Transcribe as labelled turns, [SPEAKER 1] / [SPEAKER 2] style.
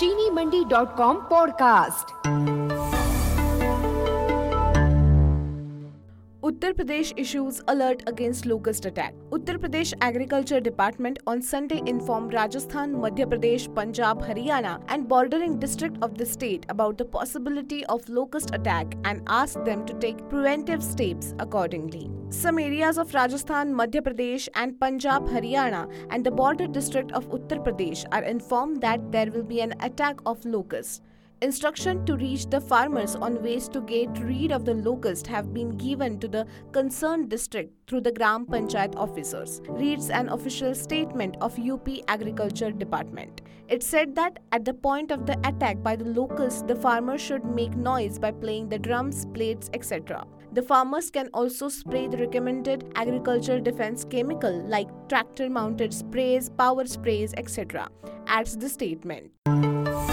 [SPEAKER 1] चीनीमंडी.com podcast.
[SPEAKER 2] Uttar Pradesh issues alert against locust attack. Uttar Pradesh Agriculture Department on Sunday informed Rajasthan, Madhya Pradesh, Punjab, Haryana and bordering district of the state about the possibility of locust attack and asked them to take preventive steps accordingly. Some areas of Rajasthan, Madhya Pradesh and Punjab, Haryana and the border district of Uttar Pradesh are informed that there will be an attack of locusts. Instruction to reach the farmers on ways to get rid of the locust have been given to the concerned district through the Gram Panchayat officers, reads an official statement of UP Agriculture Department. It said that at the point of the attack by the locust, the farmers should make noise by playing the drums, plates, etc. The farmers can also spray the recommended agriculture defense chemical like tractor-mounted sprays, power sprays, etc., adds the statement.